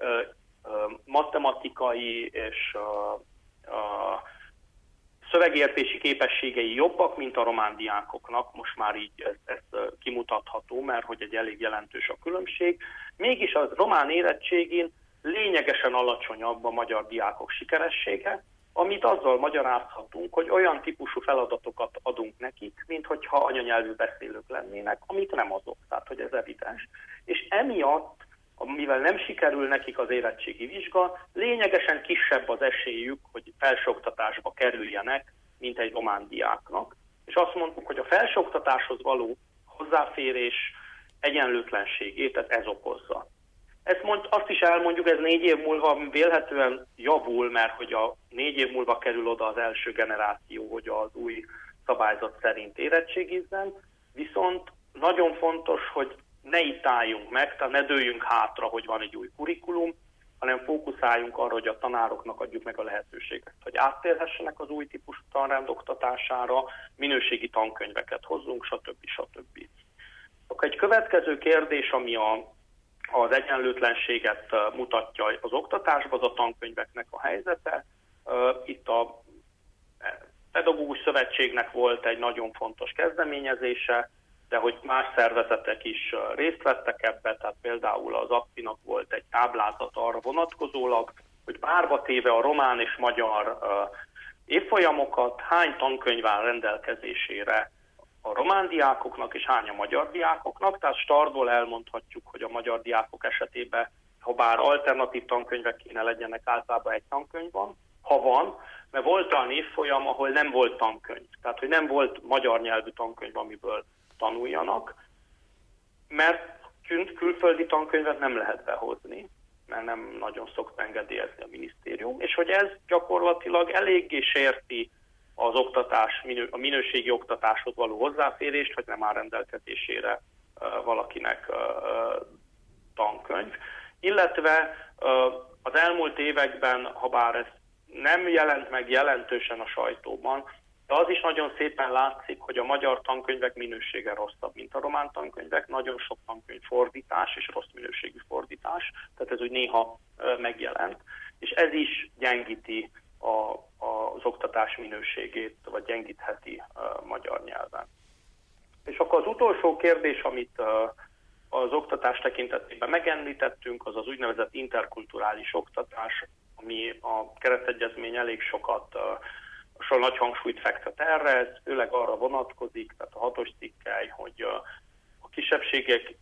uh, matematikai és uh, uh, szövegértési képességei jobbak, mint a román diákoknak, most már így ez, ez kimutatható, mert hogy egy elég jelentős a különbség. Mégis az román érettségén lényegesen alacsonyabb a magyar diákok sikeressége, amit azzal magyarázhatunk, hogy olyan típusú feladatokat adunk nekik, mint hogyha anyanyelvű beszélők lennének, amit nem azok, tehát hogy ez evidens. És emiatt, mivel nem sikerül nekik az érettségi vizsga, lényegesen kisebb az esélyük, hogy felsőoktatásba kerüljenek, mint egy román diáknak. És azt mondtuk, hogy a felsőoktatáshoz való hozzáférés egyenlőtlenségét ez okozza. Ezt mond, azt is elmondjuk, ez négy év múlva vélhetően javul, mert hogy a négy év múlva kerül oda az első generáció, hogy az új szabályzat szerint érettségizzen, viszont nagyon fontos, hogy ne itt álljunk meg, tehát ne dőljünk hátra, hogy van egy új kurikulum, hanem fókuszáljunk arra, hogy a tanároknak adjuk meg a lehetőséget, hogy áttérhessenek az új típusú tanrend oktatására, minőségi tankönyveket hozzunk, stb. stb. Akkor egy következő kérdés, ami a az egyenlőtlenséget mutatja az oktatásban, az a tankönyveknek a helyzete. Itt a Pedagógus Szövetségnek volt egy nagyon fontos kezdeményezése, de hogy más szervezetek is részt vettek ebbe, tehát például az á pé i-nak volt egy táblázat arra vonatkozólag, hogy párba téve a román és magyar évfolyamokat, hány tankönyv áll rendelkezésére a román diákoknak és hány a magyar diákoknak, tehát startból elmondhatjuk, hogy a magyar diákok esetében, ha bár alternatív tankönyvek kéne legyenek, általában egy tankönyv van, ha van, mert volt olyan évfolyam, ahol nem volt tankönyv, tehát hogy nem volt magyar nyelvű tankönyv, amiből tanuljanak, mert külföldi tankönyvet nem lehet behozni, mert nem nagyon szokta engedélyezni a minisztérium, és hogy ez gyakorlatilag eléggé sérti az oktatás, a minőségi oktatáshoz való hozzáférést, hogy nem áll rendelkezésére uh, valakinek uh, tankönyv. Illetve uh, az elmúlt években, ha bár ez nem jelent meg jelentősen a sajtóban, de az is nagyon szépen látszik, hogy a magyar tankönyvek minősége rosszabb, mint a román tankönyvek. Nagyon sok tankönyv fordítás és rossz minőségű fordítás, tehát ez úgy néha uh, megjelent. És ez is gyengíti a az oktatás minőségét, vagy gyengítheti uh, magyar nyelven. És akkor az utolsó kérdés, amit uh, az oktatás tekintetében megemlítettünk, az az úgynevezett interkulturális oktatás, ami a keretegyezmény elég sokat, uh, so nagy hangsúlyt fektet erre, ez főleg arra vonatkozik, tehát a hatos cikkely, hogy uh, a kisebbségek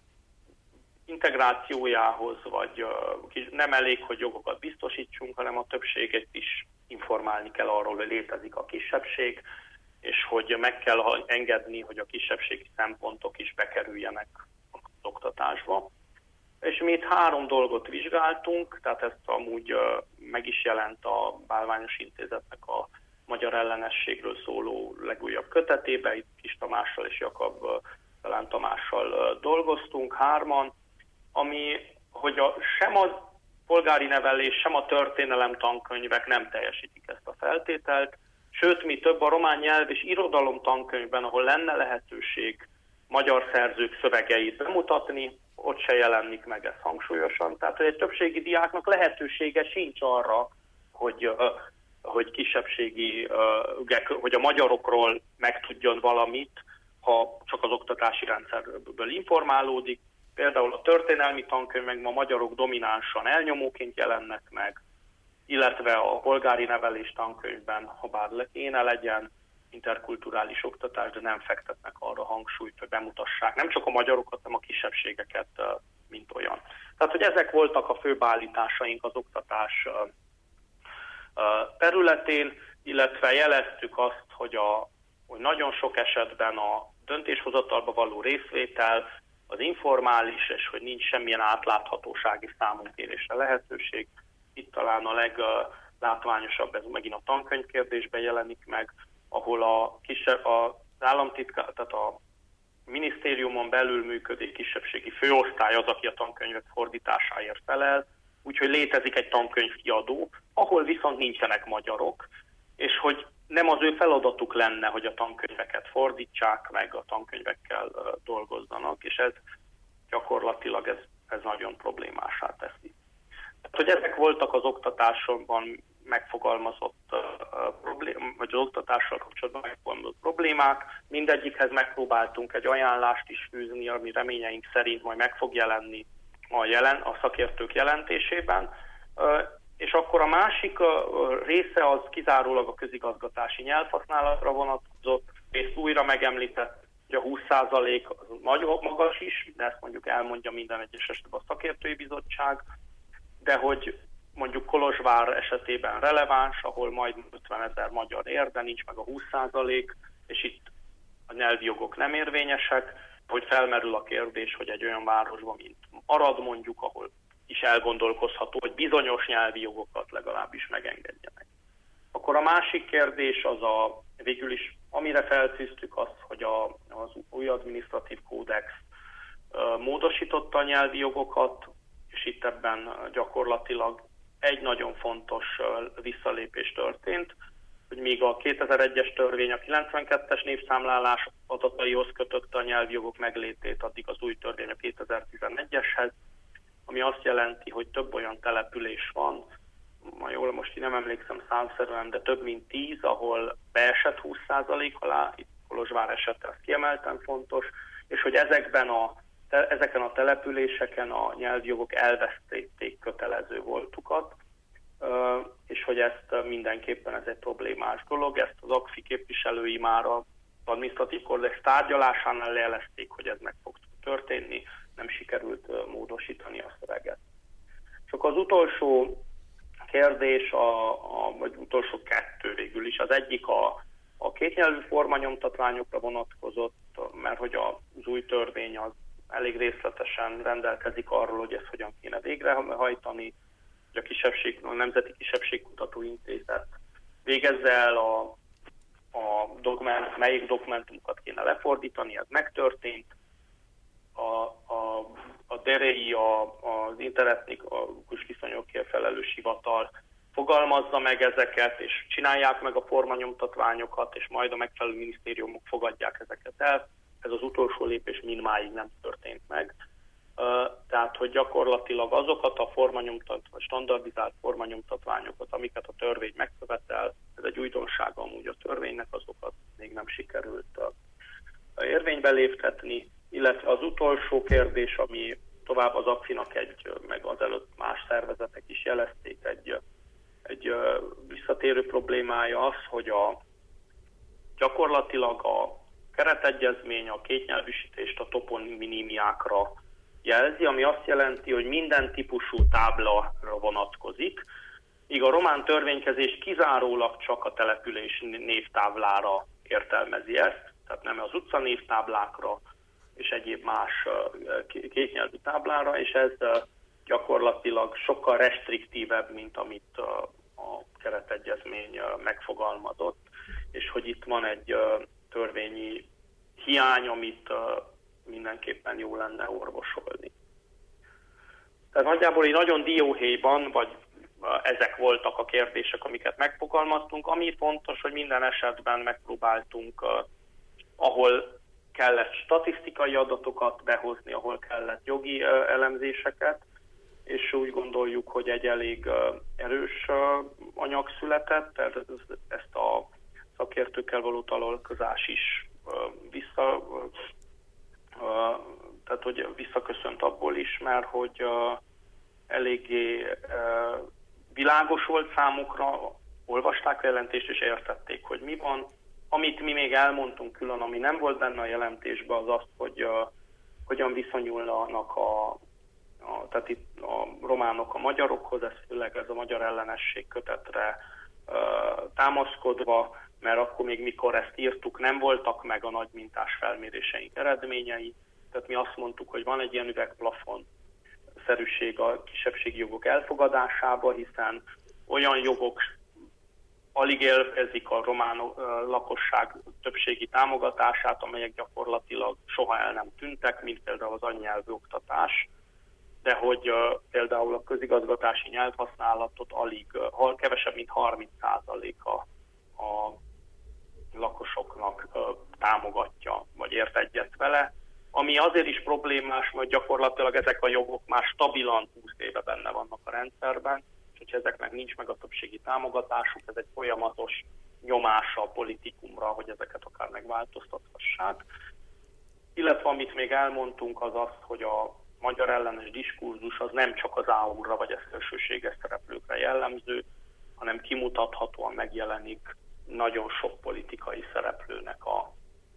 integrációjához, vagy uh, nem elég, hogy jogokat biztosítsunk, hanem a többséget is informálni kell arról, hogy létezik a kisebbség, és hogy meg kell engedni, hogy a kisebbségi szempontok is bekerüljenek az oktatásba. És mi itt három dolgot vizsgáltunk, tehát ezt amúgy meg is jelent a Bálványos Intézetnek a magyar ellenességről szóló legújabb kötetében, itt Kis Tamással és Jakab talán Tamással dolgoztunk hárman, ami, hogy a, sem a polgári nevelés, sem a történelem tankönyvek nem teljesítik ezt a feltételt, sőt, mi több a román nyelv és irodalom tankönyvben, ahol lenne lehetőség magyar szerzők szövegeit bemutatni, ott se jelenik meg ez hangsúlyosan. Tehát, hogy egy többségi diáknak lehetősége sincs arra, hogy, hogy kisebbségi, hogy a magyarokról megtudjon valamit, ha csak az oktatási rendszerből informálódik. Például a történelmi tankönyvek ma magyarok dominánsan elnyomóként jelennek meg, illetve a polgári nevelés tankönyvben, ha bár kéne legyen interkulturális oktatás, de nem fektetnek arra hangsúlyt, hogy bemutassák nem csak a magyarokat, hanem a kisebbségeket, mint olyan. Tehát, hogy ezek voltak a főbb állításaink az oktatás területén, illetve jeleztük azt, hogy, a, hogy nagyon sok esetben a döntéshozatalba való részvétel az informális, és hogy nincs semmilyen átláthatósági számonkérésre lehetőség. Itt talán a leglátványosabb, ez megint a tankönyvkérdésben jelenik meg, ahol a kisebb, az államtitkár, tehát a minisztériumon belül működő kisebbségi főosztály az, aki a tankönyvek fordításáért felel, úgyhogy létezik egy tankönyvkiadó, ahol viszont nincsenek magyarok, és hogy nem az ő feladatuk lenne, hogy a tankönyveket fordítsák, meg a tankönyvekkel dolgozzanak, és ez gyakorlatilag ez, ez nagyon problémásá teszi. Tehát, hogy ezek voltak az oktatásban megfogalmazott uh, problém, vagy az oktatással kapcsolatban megfogalmazott problémák. Mindegyikhez megpróbáltunk egy ajánlást is fűzni, ami reményeink szerint majd meg fog jelenni a, jelen, a szakértők jelentésében. Uh, és akkor a másik uh, része az kizárólag a közigazgatási nyelvhasználatra vonatkozott, és újra megemlített, hogy a húsz százalék az nagyon magas is, de ezt mondjuk elmondja minden egyes esetben a szakértői bizottság, de hogy mondjuk Kolozsvár esetében releváns, ahol majd ötvenezer magyar ér, de nincs meg a húsz százalék, és itt a nyelvi jogok nem érvényesek, hogy felmerül a kérdés, hogy egy olyan városban, mint Arad mondjuk, ahol is elgondolkozható, hogy bizonyos nyelvi jogokat legalábbis megengedjenek. Akkor a másik kérdés az a, végül is, amire feltűztük az, hogy a, az új adminisztratív kódex uh, módosította a nyelvi jogokat, és itt ebben gyakorlatilag egy nagyon fontos visszalépés történt, hogy míg a kétezer-egyes törvény a kilencvenkettes népszámlálás adataihoz kötötte a nyelvi jogok meglétét, addig az új törvény a kétezer-tizenegyeshez, ami azt jelenti, hogy több olyan település van, ma jól most én nem emlékszem számszerűen, de több mint tíz, ahol beesett húsz százalék alá, itt Kolozsvár esete az kiemelten fontos, és hogy ezekben a ezeken a településeken a nyelvi jogok elvesztették kötelező voltukat, és hogy ezt mindenképpen ez egy problémás dolog. Ezt az á ká ef i képviselői már az adminisztratív kódex tárgyalásánál jelezték, hogy ez meg fog történni, nem sikerült módosítani a szöveget. Csak az utolsó kérdés, a, a, vagy utolsó kettő végül is, az egyik a, a kétnyelvű formanyomtatványokra vonatkozott, mert hogy az új törvény az elég részletesen rendelkezik arról, hogy ezt hogyan kéne végrehajtani, hogy a, kisebbség, a Nemzeti Kisebbségkutató Intézet végezze el a, a dokument, melyik dokumentumokat kéne lefordítani, ez megtörtént. A, a, a derei, a, az interetnikus viszonyokért felelős hivatal fogalmazza meg ezeket, és csinálják meg a formanyomtatványokat, és majd a megfelelő minisztériumok fogadják ezeket el. Ez az utolsó lépés mindmáig nem történt meg. Tehát, hogy gyakorlatilag azokat a formanyomtatvány, standardizált formanyomtatványokat, amiket a törvény megkövetel, ez egy újdonság amúgy a törvénynek, azokat még nem sikerült érvénybe léptetni, illetve az utolsó kérdés, ami tovább az á ká ef i-nak egy, meg azelőtt más szervezetek is jelezték, egy, egy visszatérő problémája az, hogy a, gyakorlatilag a keretegyezmény a kétnyelvűsítést a toponimiákra jelzi, ami azt jelenti, hogy minden típusú táblára vonatkozik, míg a román törvénykezés kizárólag csak a település névtáblára értelmezi ezt, tehát nem az utcanévtáblákra és egyéb más kétnyelvű táblára, és ez gyakorlatilag sokkal restriktívebb, mint amit a keretegyezmény megfogalmazott, és hogy itt van egy törvényi hiány, amit mindenképpen jó lenne orvosolni. Tehát nagyjából egy nagyon dióhéjban, vagy ezek voltak a kérdések, amiket megfogalmaztunk. Ami fontos, hogy minden esetben megpróbáltunk, ahol kellett statisztikai adatokat behozni, ahol kellett jogi elemzéseket, és úgy gondoljuk, hogy egy elég erős anyag született, tehát ezt a szakértőkkel való találkozás is vissza, tehát hogy visszaköszönt abból is, mert hogy eléggé világos volt számukra, olvasták a jelentést és értették, hogy mi van. Amit mi még elmondtunk külön, ami nem volt benne a jelentésben, az az, hogy uh, hogyan viszonyulnak a, a, tehát itt a románok a magyarokhoz, ez főleg ez a magyar ellenesség kötetre uh, támaszkodva, mert akkor még mikor ezt írtuk, nem voltak meg a nagy mintás felméréseink eredményei. Tehát mi azt mondtuk, hogy van egy ilyen üvegplafon szerűség a kisebbségi jogok elfogadásába, hiszen olyan jogok alig élvezik a román lakosság többségi támogatását, amelyek gyakorlatilag soha el nem tűntek, mint például az anyanyelvű oktatás, de hogy uh, például a közigazgatási nyelvhasználatot alig, uh, kevesebb, mint harminc százaléka a lakosoknak uh, támogatja, vagy ért egyet vele, ami azért is problémás, mert gyakorlatilag ezek a jogok már stabilan húsz éve benne vannak a rendszerben, hogyha ezeknek nincs meg a többségi támogatásuk, ez egy folyamatos nyomása a politikumra, hogy ezeket akár megváltoztathassák. Illetve amit még elmondtunk, az az, hogy a magyar ellenes diskurzus az nem csak az á u-ra vagy a szélsőséges szereplőkre jellemző, hanem kimutathatóan megjelenik nagyon sok politikai szereplőnek a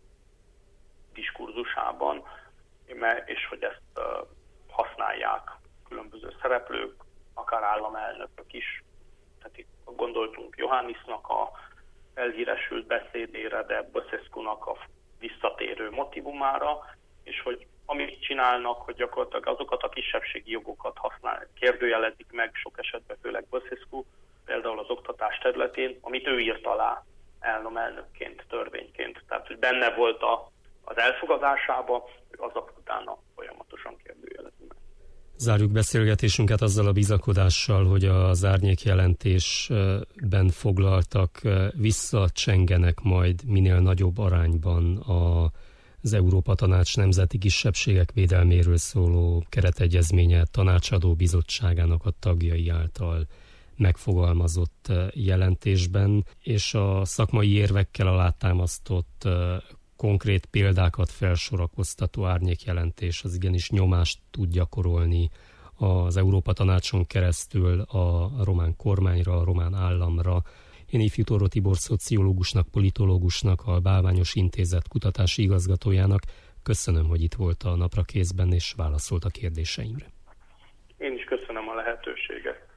diskurzusában, és hogy ezt használják különböző szereplők, akár államelnökök is. Tehát itt gondoltunk Iohannisnak a elhíresült beszédére, de Băsescu-nak a visszatérő motivumára, és hogy amit csinálnak, hogy gyakorlatilag azokat a kisebbségi jogokat használ, kérdőjelezik meg sok esetben, főleg Băsescu, például az oktatás területén, amit ő írt alá államelnökként, törvényként. Tehát, hogy benne volt a, az elfogadásába, azok utána folyamatosan kérdőjelezik meg. Zárjuk beszélgetésünket azzal a bizakodással, hogy az árnyékjelentésben foglaltak visszacsengenek majd minél nagyobb arányban az Európa Tanács nemzeti kisebbségek védelméről szóló keretegyezménye tanácsadó bizottságának a tagjai által megfogalmazott jelentésben, és a szakmai érvekkel alátámasztott konkrét példákat felsorakoztató árnyékjelentés az igenis nyomást tud gyakorolni az Európa Tanácson keresztül a román kormányra, a román államra. Én Ifjú Tóró Tibor szociológusnak, politológusnak, a Bálványos Intézet kutatási igazgatójának köszönöm, hogy itt volt a Naprakészben és válaszolt a kérdéseimre. Én is köszönöm a lehetőséget.